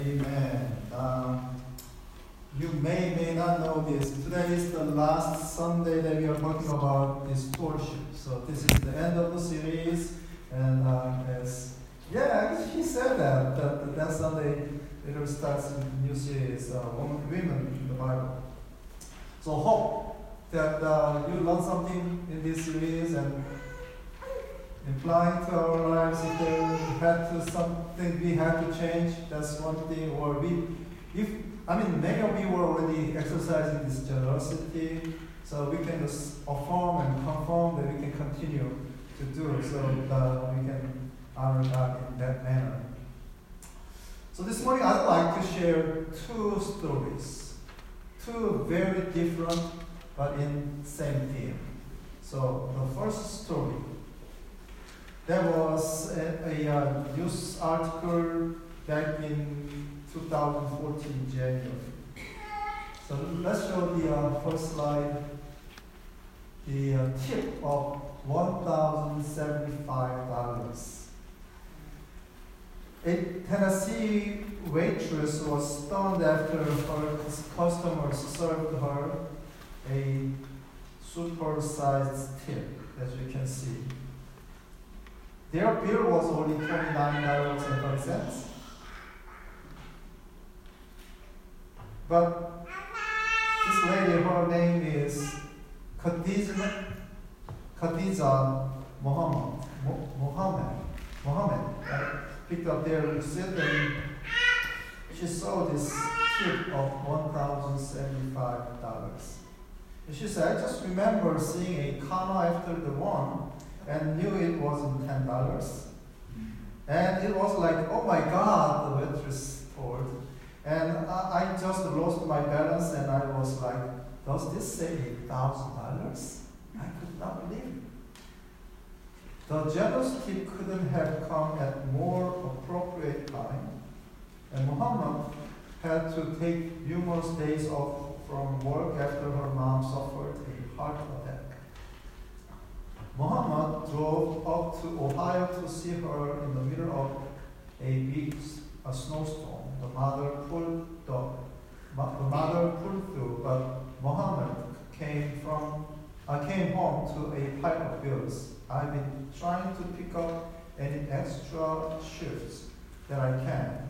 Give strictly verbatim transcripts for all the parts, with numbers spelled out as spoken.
Amen. Um, you may may not know this. Today is the last Sunday that we are talking about this stewardship. So this is the end of the series, and uh, as yeah, he said that that that Sunday it will start a new series, uh, women, women in the Bible. So hope that uh, you learn something in this series and implying to our lives if there had to something we had to change, that's one thing. Or we, if I mean, many of you were already exercising this generosity, so we can just affirm and confirm that we can continue to do it, so that we can honor God in that manner. So this morning I'd like to share two stories, two very different but in same theme. So the first story. There was a, a uh, news article back in two thousand fourteen, January. So let's show the uh, first slide. The uh, tip of one thousand seventy-five dollars. A Tennessee waitress was stunned after her customers served her a super-sized tip, as you can see. Their bill was only twenty-nine dollars and thirty cents. But this lady, her name is Khadija, Khadija Muhammad. Muhammad. Muhammad. Uh, picked up their receipt and she saw this tip of one thousand seventy-five dollars. And she said, I just remember seeing a comma after the one and knew it wasn't ten dollars. And it was like, oh my God, the waitress told. And I, I just lost my balance and I was like, does this say eight thousand dollars? I could not believe it. The generous tip couldn't have come at more appropriate time. And Muhammad had to take numerous days off from work after her mom suffered a heart attack. Muhammad drove up to Ohio to see her in the middle of a big a snowstorm. The mother pulled the, the mother pulled through, but Muhammad came from uh, came home to a pile of bills. I've been trying to pick up any extra shifts that I can.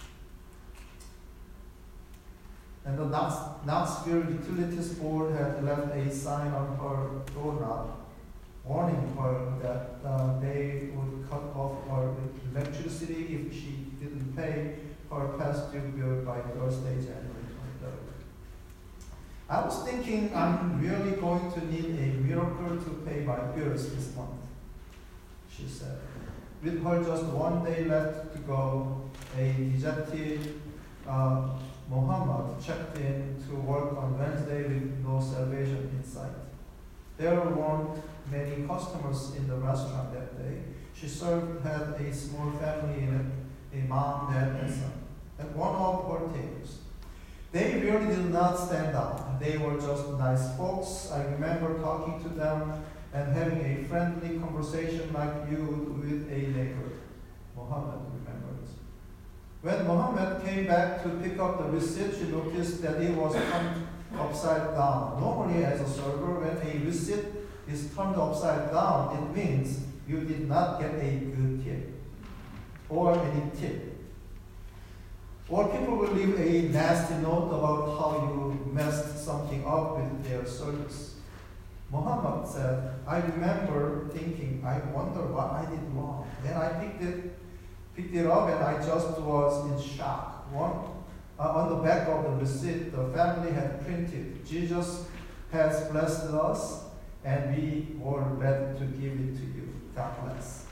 And the Knoxville Utilities Board had left a sign on her doorknob warning her that uh, they would cut off her electricity if she didn't pay her past due bill by Thursday, January twenty-third. I was thinking I'm really going to need a miracle to pay my bills this month, she said. With her just one day left to go, a dejected uh, Muhammad checked in to work on Wednesday with no salvation in sight. There weren't many customers in the restaurant that day. She served had a small family in it, a mom, dad, and son, at one of her tables. They really did not stand out. They were just nice folks. I remember talking to them and having a friendly conversation like you would with a neighbor. Muhammad remembers. When Muhammad came back to pick up the receipt, she noticed that it was turned upside down. Normally, as a server, when a receipt is turned upside down, it means you did not get a good tip or any tip. Or people will leave a nasty note about how you messed something up with their service. Muhammad said, I remember thinking, I wonder what I did wrong. Then I picked it, picked it up and I just was in shock. One, uh, on the back of the receipt, the family had printed, Jesus has blessed us and we were ready to give it to you. God bless.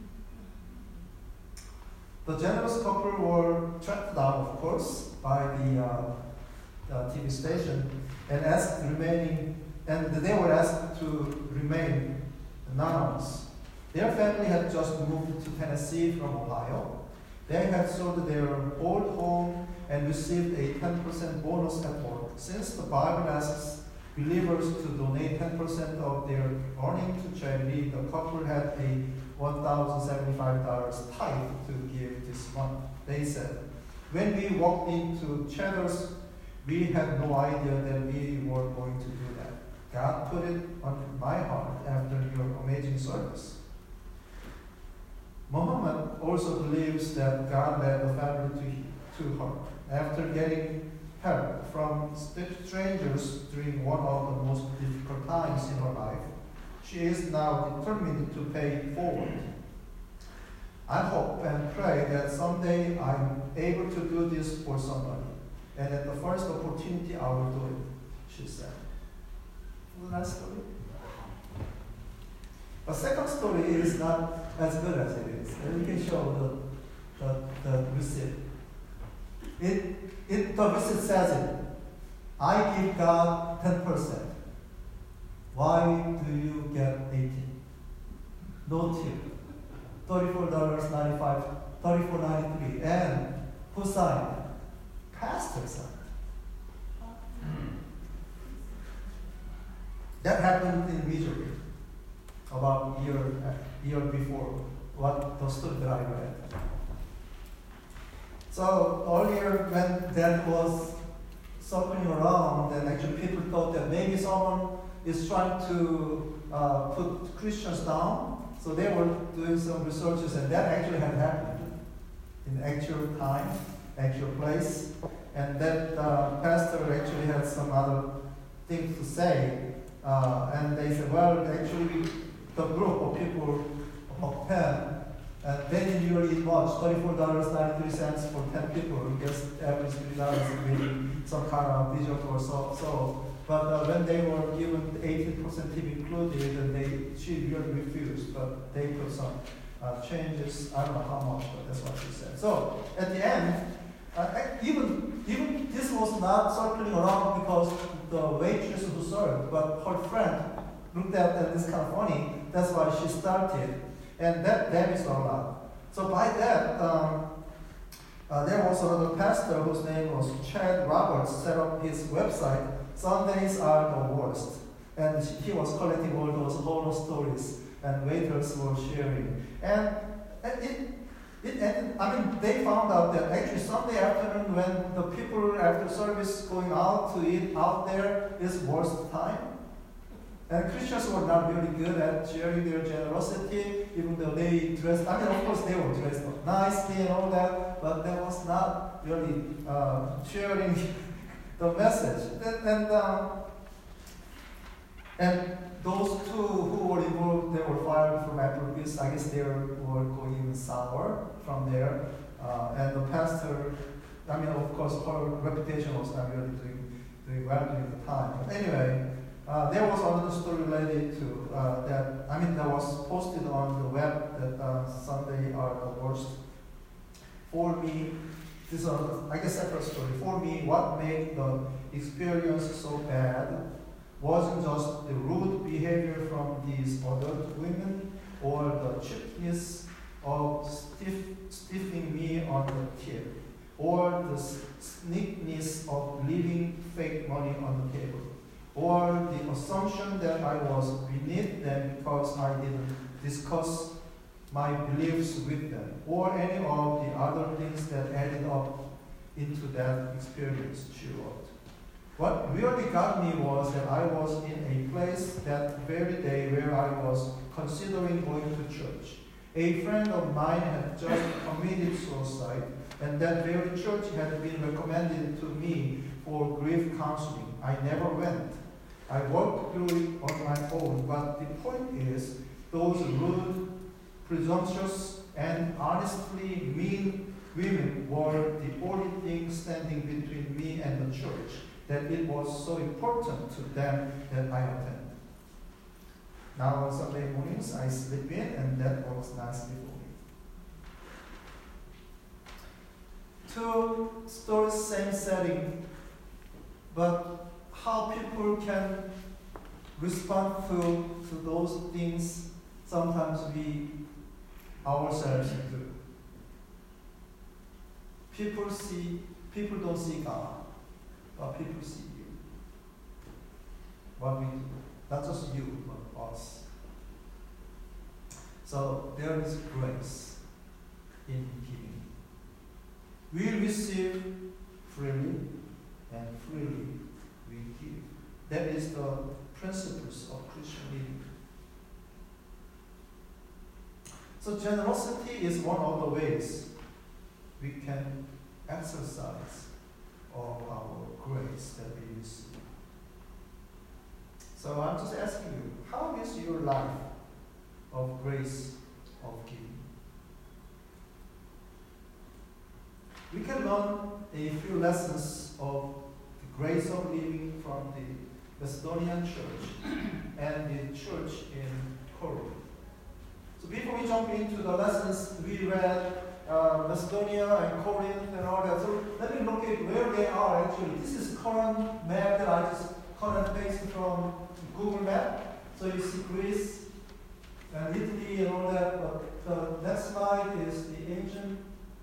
The generous couple were tracked down, of course, by the, uh, the T V station and asked remaining, and they were asked to remain anonymous. Their family had just moved to Tennessee from Ohio. They had sold their old home and received a ten percent bonus at work. Since the Bible asks believers to donate ten percent of their earnings to charity, the couple had a one thousand seventy-five dollars tithe to give this month. They said, When we walked into Cheddar's, we had no idea that we were going to do that. God put it on my heart after your amazing service. Muhammad also believes that God led the family to, to her. After getting help from strangers during one of the most difficult times in her life, she is now determined to pay it forward. I hope and pray that someday I'm able to do this for somebody, and at the first opportunity I will do it, she said. Isn't that story? The second story is not as good as it is. And we can show the, the, the receipt. It, it, the receipt says it. I give God ten percent. Why do you get eighteen? No tip. thirty-four dollars and ninety-five cents, thirty-four ninety-three. And who signed it? Pastor signed it. That happened in Missouri about a year, a year before what the story that I read. So earlier when that was circling around, and actually people thought that maybe someone is trying to uh, put Christians down. So they were doing some researches, and that actually had happened in actual time, actual place. And that uh, pastor actually had some other things to say. Uh, and they said, well, actually, the group of people of ten, and they didn't really eat much, thirty-four dollars and ninety-three cents for ten people. I guess average three dollars maybe some kind of dessert or so. so. But uh, when they were given eighteen percent tip included, and they, she really refused, but they put some uh, changes. I don't know how much, but that's what she said. So at the end, uh, even, even this was not circling around because the waitress who served, but her friend looked at that this kind of funny. That's why she started, and that damaged a lot. So by that, um, uh, there was another pastor whose name was Chad Roberts set up his website. Sundays are the worst, and he was collecting all those horror stories, and waiters were sharing. And, and it, it ended, I mean, they found out that actually Sunday afternoon, when the people after service going out to eat out there, is worst time. And Christians were not really good at sharing their generosity, even though they dressed, I mean, of course they were dressed up nicely and all that, but that was not really uh, sharing the message. And, and, um, and those two who were involved, they were fired from Applebee's. I guess they were going even sour from there. Uh, and the pastor, I mean, of course, her reputation was not really doing, doing well during the time. But anyway, uh, there was another story related to uh, that, I mean, that was posted on the web that uh, Sunday are the worst. For me, this is, a, I guess, separate story. For me, what made the experience so bad wasn't just the rude behavior from these adult women or the cheapness of stiff, stiffing me on the tip or the sneakiness of leaving fake money on the table or the assumption that I was beneath them because I didn't discuss my beliefs with them, or any of the other things that added up into that experience, she wrote. What really got me was that I was in a place that very day where I was considering going to church. A friend of mine had just committed suicide, and that very church had been recommended to me for grief counseling. I never went. I worked through it on my own, but the point is, those rude, presumptuous, and honestly mean women were the only thing standing between me and the church, that it was so important to them that I attend. Now on Sunday mornings I sleep in, and that works nicely for me. Two stories, same setting, but how people can respond to, to those things, sometimes we ourselves do. People see, people don't see God, but people see you. What we do, not just you, but us. So there is grace in giving. We receive freely, and freely we give. That is the principles of Christian living. So generosity is one of the ways we can exercise of our grace that we receive. So I'm just asking you, how is your life of grace of giving? We can learn a few lessons of the grace of living from the Macedonian church and the church in Corinth. So before we jump into the lessons, we read uh, Macedonia and Corinth and all that. So let me look at where they are actually. This is current map that I just cut and pasted from Google Map. So you see Greece and Italy and all that. But the next slide is the ancient.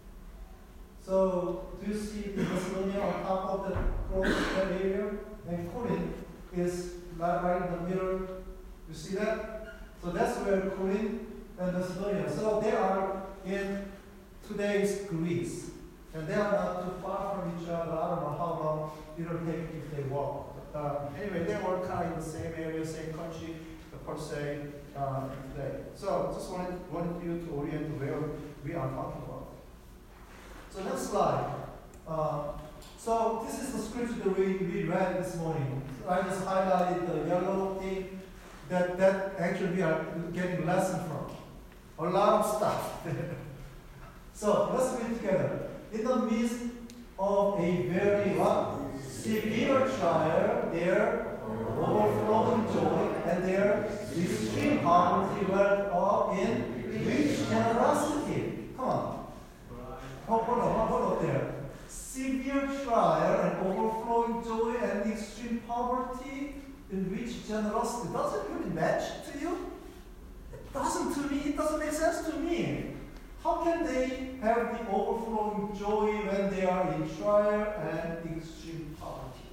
So do you see the Macedonia on top of the cross, that area? And Corinth is right in the middle. You see that? So that's where Corinth and Macedonia. So they are in today's Greece. And they are not too far from each other. I don't know how long it will take if they walk. But, uh, anyway, they were kind of in the same area, same country, per se, uh, today. So just wanted, wanted you to orient to where we are talking about. So next slide. Uh, so this is the scripture that we, we read this morning. I just highlighted the yellow thing that, that actually we are getting lesson from. A lot of stuff. So let's read together. In the midst of a very what? Severe trial, their overflowing joy and their extreme poverty were up in rich generosity. Come on. Hold, hold on, hold on there. Severe trial and overflowing joy and extreme poverty in rich generosity. Does it really match to you? It doesn't to me. It doesn't make sense to me. How can they have the overflowing joy when they are in trial and extreme poverty?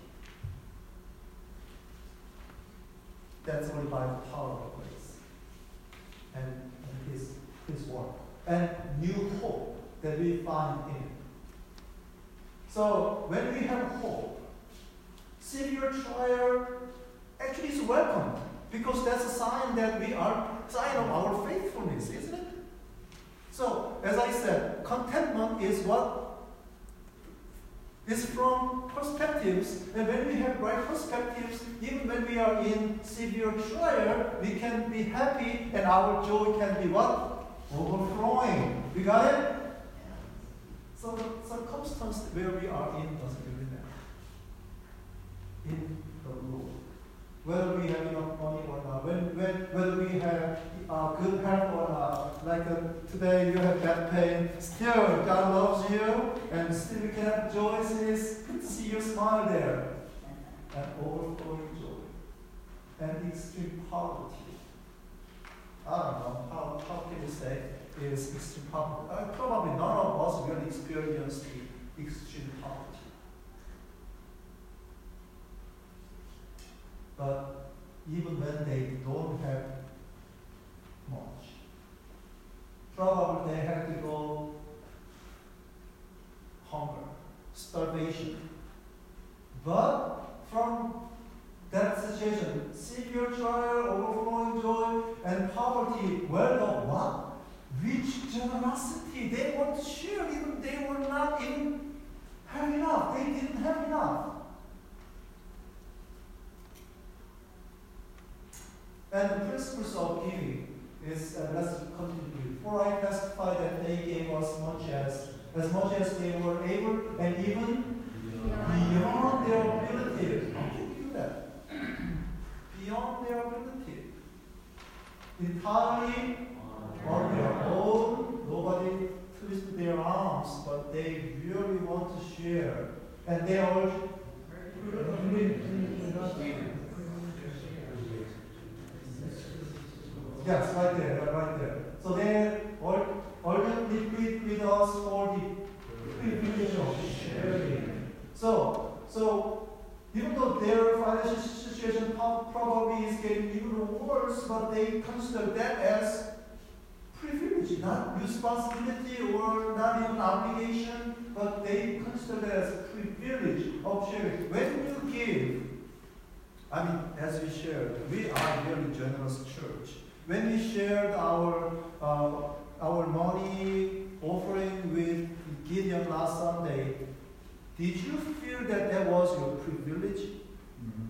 That's only by the power of grace and, and His, His work and new hope that we find in it. So when we have hope, severe trial actually is welcome because that's a sign that we are sign of our faithfulness, isn't it? So as I said, contentment is what is from perspectives, and when we have right perspectives, even when we are in severe trial, we can be happy and our joy can be what? Overflowing. You got it? So the circumstance where we are in doesn't really matter. In the Lord. Whether we have enough money or not, when, when, whether we have uh, good health or not, like uh, today you have back pain, still God loves you, and still you can have joy. It's good to see your smile there. And overflowing joy. And extreme poverty. I don't know, how, how can you say is extreme poverty? Uh, probably none of us really experience the extreme poverty. But even when they don't have much, probably they have to go hunger, starvation. But from that situation, severe trial, overflowing joy, and poverty, well, the what? Rich generosity. They want to share, even they were not even have enough. They didn't have enough. And the principles of giving is, uh, let's continue. For I testify that they gave us much as, as much as they were able, and even beyond their ability. How can you do that? Beyond their ability. Entirely on their own, nobody twisted their arms, but they really want to share. And they are yes, right there, right there. So they urgently plead with us for the privilege of sharing. So, so even though their financial situation probably is getting even worse, but they consider that as privilege, not responsibility or not even obligation. but they consider it as a privilege of sharing. When you give, I mean, as we shared, we are a really generous church. When we shared our uh, our money offering with Gideon last Sunday, did you feel that that was your privilege? Mm-hmm.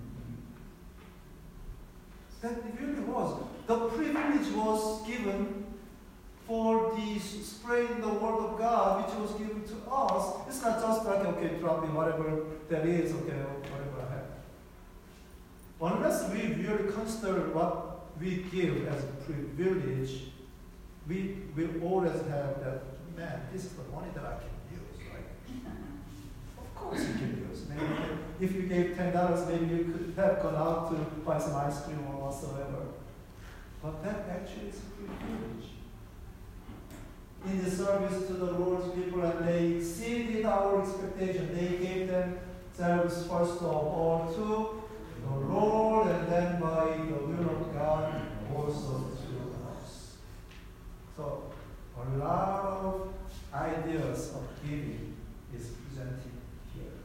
That it really was. The privilege was given for the spreading the word of God, which was given to us. It's not just like, okay, dropping whatever that is, okay, whatever I have. Unless we really consider what we give as a privilege, we will always have that, man, this is the money that I can use, right? Of course you can use. Maybe you can, if you gave ten dollars, maybe you could have gone out to buy some ice cream or whatsoever. But that actually is a privilege. In the service to the Lord's people, and they exceeded our expectation. They gave themselves first of all to the Lord, and then by the will of God also to us. So, a lot of ideas of giving is presented here.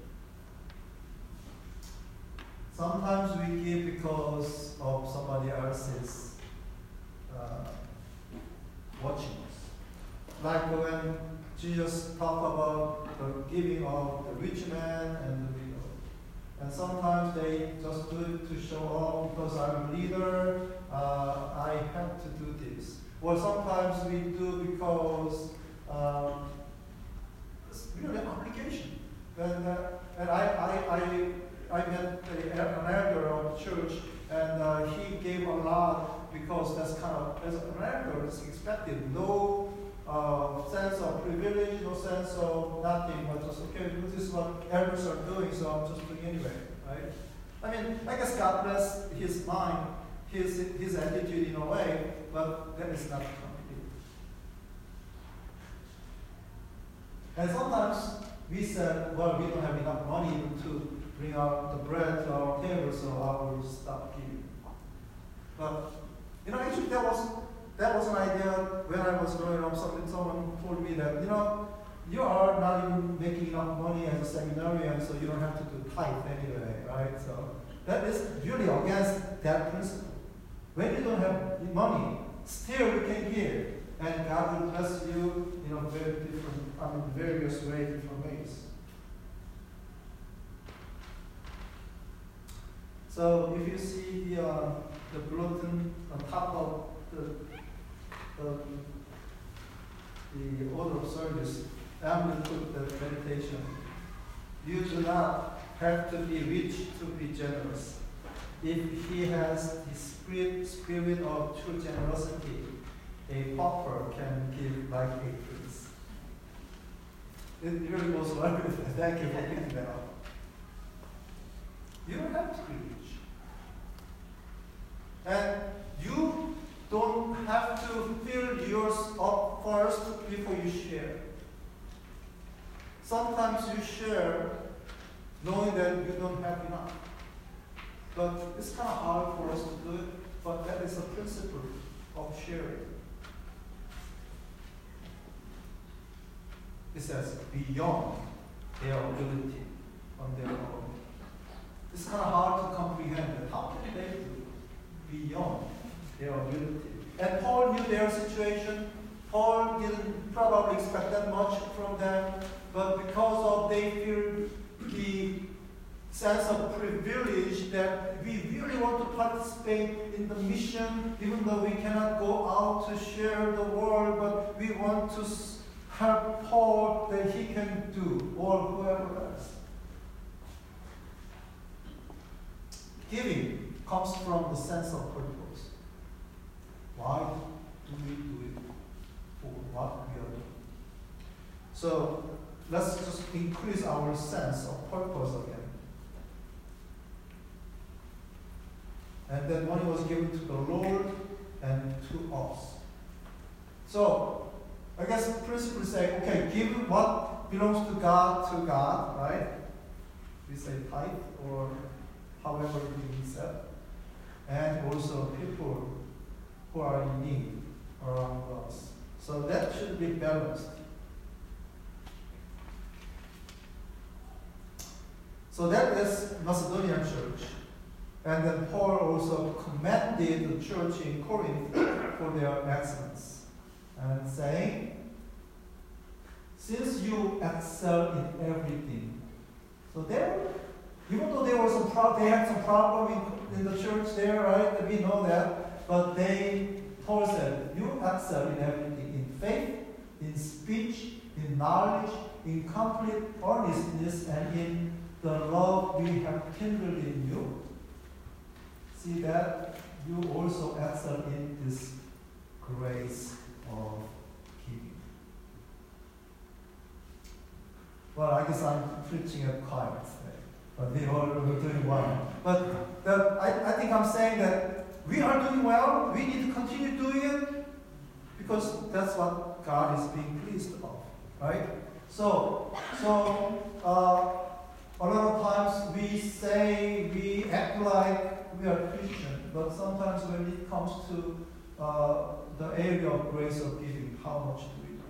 Sometimes we give because of somebody else's uh, watching us. Like when Jesus talked about the giving of the rich man and the widow. And sometimes they just do it to show off because I'm a leader, uh, I have to do this. Or sometimes we do because um, it's really an obligation. And, uh, and I, I, I, I met a, an elder of the church, and uh, he gave a lot because that's kind of, as an elder, it's expected. No uh, sense of privilege, no sense of nothing, but just, okay, this is what elders are doing, so I'm just doing anyway, right? I mean, I guess God bless his mind, his, his attitude in a way, but that is not complete. And sometimes we said, well, we don't have enough money to bring out the bread to our table, so I will stop giving. But, you know, actually that was that was an idea when I was growing up. Something, someone told me that, you know, you are not even making enough money as a seminarian, so you don't have to do tithe anyway, right? So that is really against that principle. When you don't have money, still you can give, and God will bless you in a very different, I mean, various ways, different ways. So if you see the uh, the bulletin on top of the the, the order of service, I'm going to put the meditation. You do not have to be rich to be generous. If he has the spirit, spirit of true generosity, a pauper can give like a prince. It really goes well with that. Thank you for picking that up. You don't have to be rich. And you don't have to fill yours up first before you share. Sometimes you share knowing that you don't have enough. But it's kind of hard for us to do it, but that is a principle of sharing. It says beyond their ability on their own. It's kind of hard to comprehend that. How can they do beyond their ability? And Paul knew their situation. Paul didn't probably expect that much from them, but because of they feel the sense of privilege that we really want to participate in the mission, even though we cannot go out to share the word, but we want to help Paul that he can do, or whoever else. Giving comes from the sense of purpose. Why do we do it? For what we are doing? So let's just increase our sense of purpose again. And that money was given to the Lord and to us. So I guess the principle is saying, okay, give what belongs to God to God, right? We say tithe or however we said. And also people who are in need around us. So that should be balanced. So that is Macedonian church. And then Paul also commended the church in Corinth for their excellence. And saying, since you excel in everything. So there, even though there was some pro- they had some problem in, in the church there, right? We know that. But they, Paul said, you excel in everything. In faith, in speech, in knowledge, in complete earnestness, and in the love we have kindled in you. See that you also excel in this grace of giving. Well, I guess I'm preaching at choir today, but we all are doing well. But the, I, I think I'm saying that we are doing well. We need to continue doing it because that's what God is being pleased of, right? So, so uh, a lot of times we say we act like we are Christian, but sometimes when it comes to uh, the area of grace of giving, how much do we do?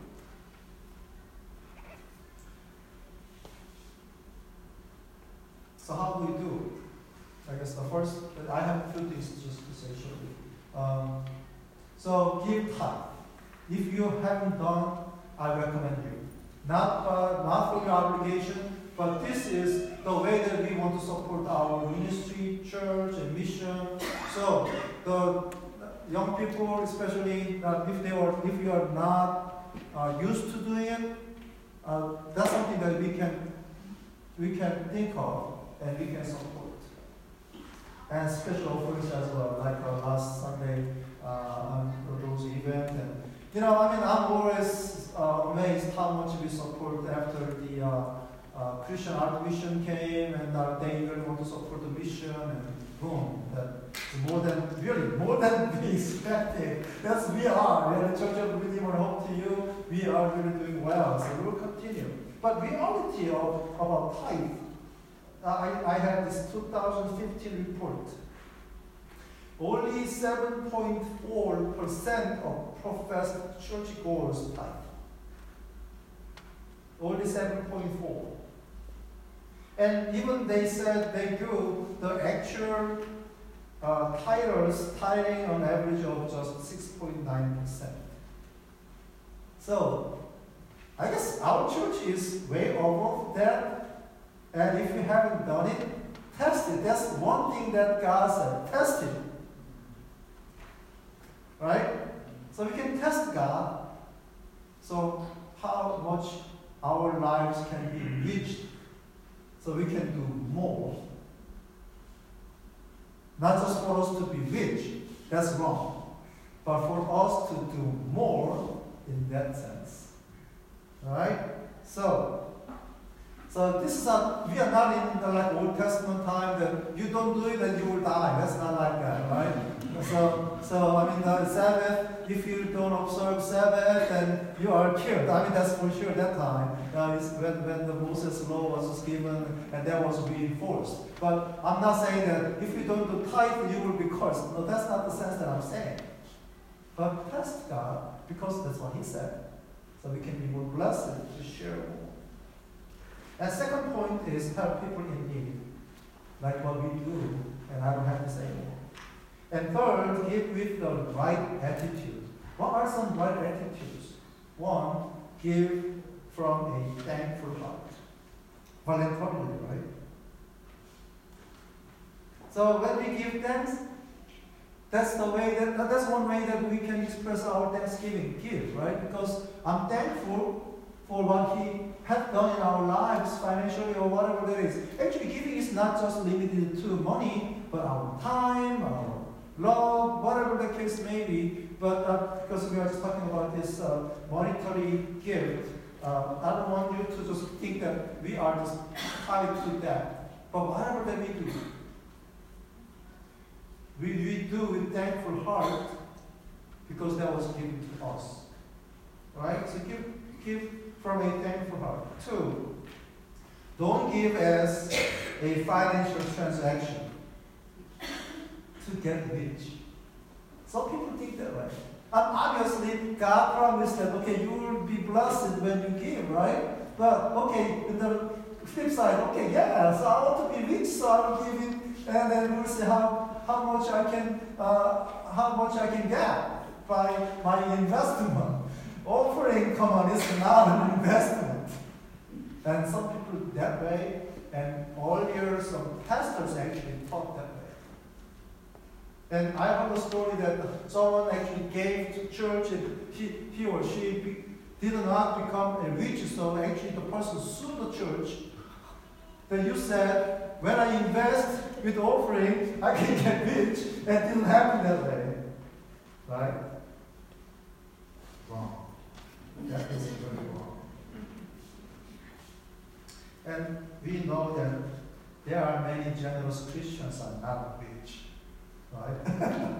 So how do we do? I guess the first, I have a few things just to say shortly. Um, so give tithe. If you haven't done, I recommend you. Not, uh, not for your obligation, but this is the way that we want to support our ministry, church, and mission. So the young people, especially uh, if they are, if you are not uh, used to doing it, uh, that's something that we can we can think of and we can support. And special offerings as well, like uh, last Sunday uh, on those events. And you know, I mean, I'm always uh, amazed how much we support after the uh, uh, Christian Art Mission came, and uh, they really want to support the mission, and boom, that's more than really more than we expected. That's we are. We are the Church of Redeemer Hope to you. We are really doing well, so we will continue. But reality of about tithe. I, I have this two thousand fifteen report. Only seven point four percent of professed churchgoers tithe. Only seven point four. And even they said they do, the actual uh, tithers tithing on average of just six point nine percent. So, I guess our church is way above that. And if you haven't done it, test it. That's one thing that God said. Test it. Right? So we can test God. So how much our lives can be enriched. So we can do more. Not just for us to be rich. That's wrong. But for us to do more in that sense. Right? So, So this is a, we are not in the like Old Testament time that you don't do it and you will die. That's not like that, right? So, so I mean the Sabbath, if you don't observe Sabbath, then you are killed. I mean that's for sure that time. Uh, it's when, when the Moses law was given and that was reinforced. But I'm not saying that if you don't do tithe, you will be cursed. No, that's not the sense that I'm saying. But test God because that's what He said. So we can be more blessed to share more. And second point is help people in need, like what we do, and I don't have to say more. And third, give with the right attitude. What are some right attitudes? One, give from a thankful heart. Voluntarily, right? So when we give thanks, that's the way that that's one way that we can express our thanksgiving. Give, right? Because I'm thankful for what He has done in our lives, financially or whatever that is. Actually, giving is not just limited to money, but our time, our love, whatever the case may be. But uh, because we are just talking about this uh, monetary gift, uh, I don't want you to just think that we are just tied to that. But whatever that we do, we, we do with thankful heart because that was given to us. Right? So give, give from a thankful heart. Two, don't give as a financial transaction to get rich. Some people think that way. And obviously, God promised that, okay, you will be blessed when you give, right? But, okay, in the flip side, okay, yeah, so I want to be rich, so I will give it, and then we'll see how, how much I can uh, how much I can get by my investment. Offering, come on, is not an investment. And some people that way, and earlier some pastors actually taught that way. And I heard a story that someone actually gave to church, and he, he or she be, did not become a rich, so actually the person sued the church. Then you said, when I invest with offering, I can get rich. That didn't happen that way. Right? Wrong. That is very wrong. And we know that there are many generous Christians are not rich. Right?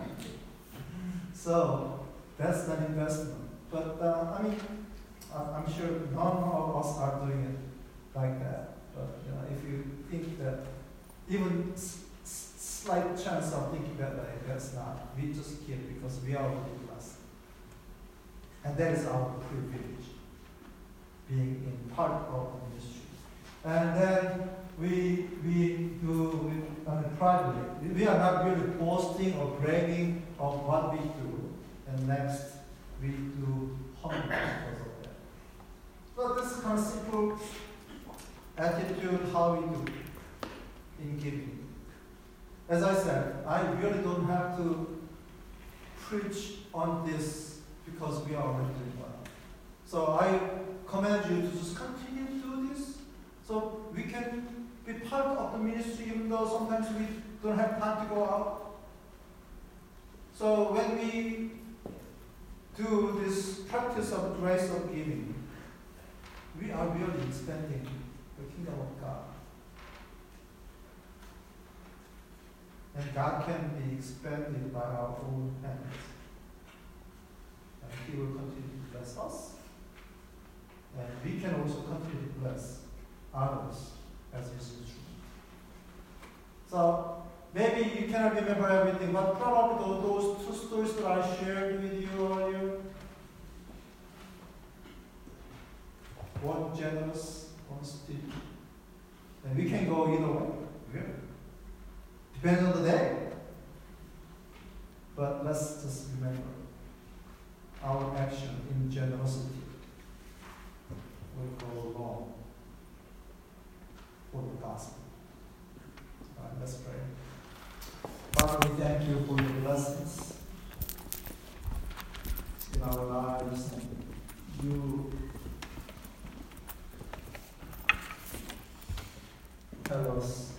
So, that's an investment. But, uh, I mean, I'm sure none of us are doing it like that. But you know, if you think that even s- s- slight chance of thinking that way, that's not. We just give because we are already blessed. And that is our privilege, being in part of the ministry. And then we we do I mean, privately. We are not really boasting or bragging of what we do. And next, we do humbly because of that. So this is kind of simple attitude, how we do in giving. As I said, I really don't have to preach on this because we are already doing well. So I commend you to just continue to do this so we can be part of the ministry even though sometimes we don't have time to go out. So when we do this practice of grace of giving, we are really expanding the kingdom of God. And God can be expanded by our own hands. And He will continue to bless us. And we can also continue to bless others as His instrument. So, maybe you cannot remember everything, but probably those two stories that I shared with you earlier, one generous, one steady. And we can go either way. Really. Depends on the day. But let's just remember our action in generosity will go long for the gospel. All right, let's pray. Father, we thank you for your blessings in our lives. And you tell us